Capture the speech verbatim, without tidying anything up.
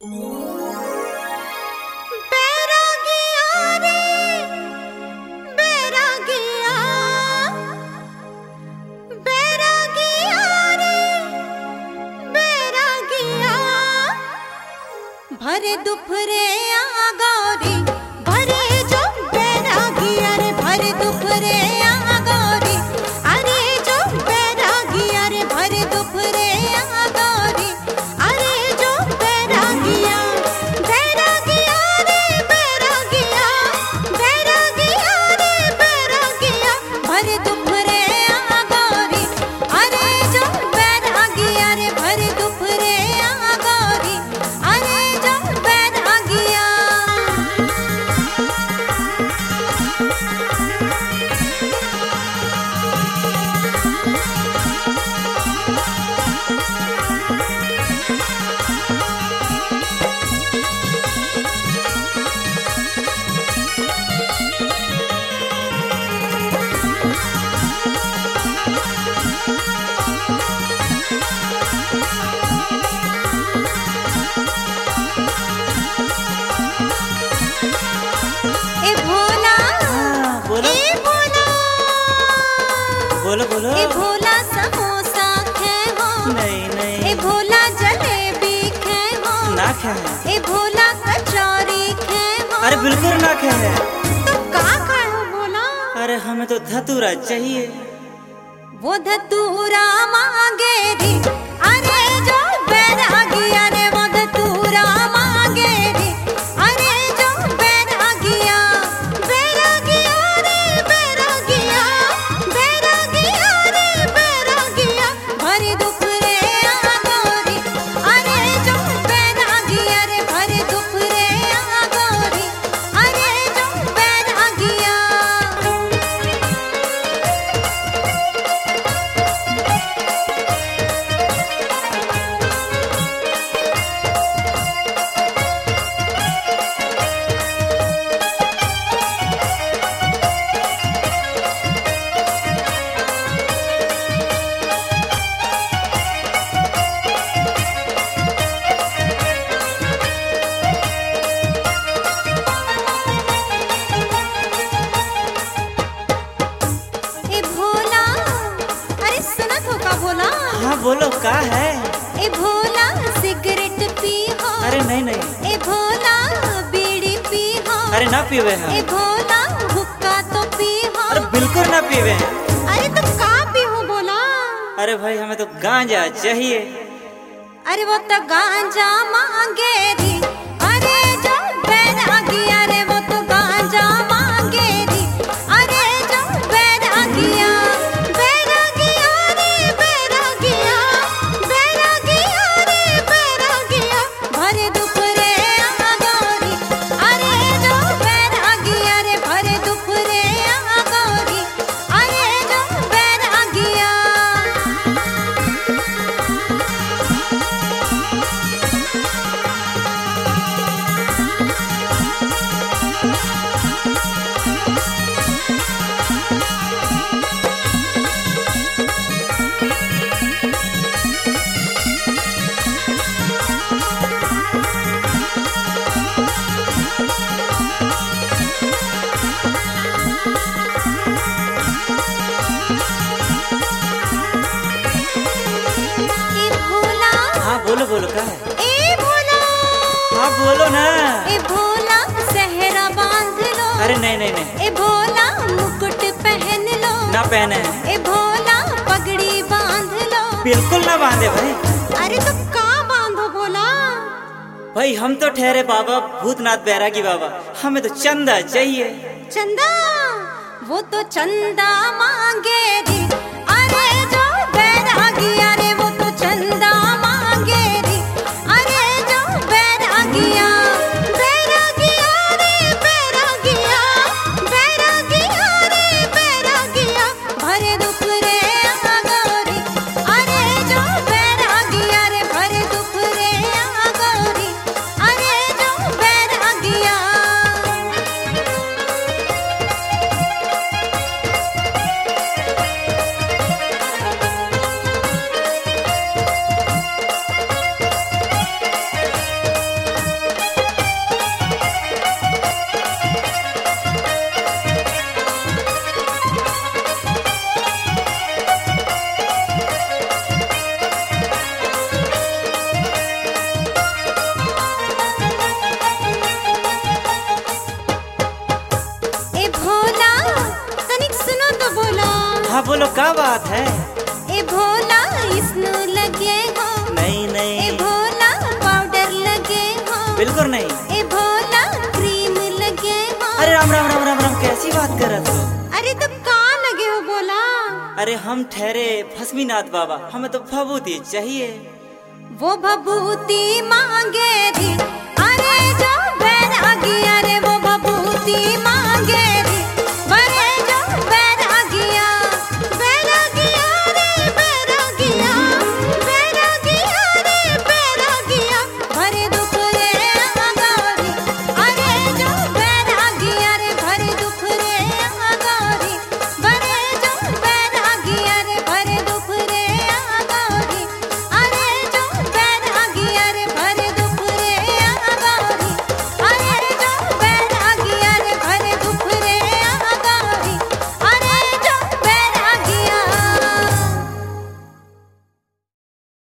बैरागिया रे बैरागिया, बैरागिया रे बैरागिया, भरे दुपहरे आ गौरी भरे जो बैरागिया रे, भरे दुपहरे आ गौरी, अरे जो बैरागिया रे, भरे दुपहरे आ गौरी, अरे जो बैरागिया, बैरागिया रे बैरागिया, बैरागिया रे बैरागिया, भरे दुपहरे आ गौरी, अरे जो बैरागिया रे, भरे दुपहरे आ गौरी, अरे जो बैरागिया। ए भोला, बोलो ए भोला, बोलो बोलो। ए भोला समोसा खे हो, नहीं नहीं ए भोला जलेबी खे हो, ना खाए। ए भोला कचौरी खे हो। अरे बिल्कुल ना खाए। तो का खाए हो भोला? अरे हमें तो धतूरा चाहिए। वो धतूरा मांगे री, अरे जो बैरागिया रे, वो धतूरा मांगे री, अरे जो बैरागिया, बैरागिया रे बैरागिया, बैरागिया रे बैरागिया, भरे दुपहरे आ गौरी, अरे जो बैरागिया रे, भरे दुपहरे आ गौरी, अरे जो बैरागिया। ए भोला, अरे सुना तो का भोला? हाँ बोलो का है। ए भोला सिगरेट पी हो, अरे नहीं नहीं। ए भोला बीड़ी पी हो, अरे ना पीवे हैं। ए भोला हुक्का तो पी हो। अरे बिल्कुल ना पीवे हैं। अरे तो का पी हो भोला? अरे भाई हमें तो गांजा चाहिए। अरे वो तो गांजा मांगे री, अरे जो बैरागिया रे, वो तो गांजा मांगे री, अरे जो बैरागिया, बैरागिया रे बैरागिया, बैरागिया रे बैरागिया, भरे दुपहरे आ गौरी, अरे जो बैरागिया रे, भरे दुपहरे आ गौरी, अरे जो बैरागिया। ए भोला, हाँ बोलो बोलो का है। ए भोला, हाँ बोलो ना। ए भोला सेहरा बांध लो, अरे नहीं नहीं नहीं। ए भोला मुकुट पहन लो, ना पहने हैं। ए भोला पगड़ी बांध लो। बिल्कुल ना बांधे भाई। अरे तो का बांधो भोला? भाई हम तो ठहरे बाबा भूतनाथ बैरागी बाबा, हमें तो चंदा चाहिए। चंदा, वो तो चंदा मांगे री, अरे जो बैरागिया रे, वो तो चंदा मांगे री, अरे जो बैरागिया, बैरागिया रे बैरागिया, बैरागिया रे बैरागिया, भरे दुपहरे आ गौरी, अरे जो बैरागिया रे, भरे दुपहरे आ गौरी, अरे जो बैरागिया। बोलो क्या बात है? ए भोला इसनु लगे हो, नहीं ए नहीं भोला पाउडर लगे हो, बिल्कुल नहीं। ए भोला क्रीम लगे हो। अरे राम राम राम राम राम, कैसी बात कर रहे हो? अरे तो कहाँ लगे हो बोला? अरे हम ठहरे भस्मीनाथ बाबा, हमें तो भभूति चाहिए। वो भभूति मांग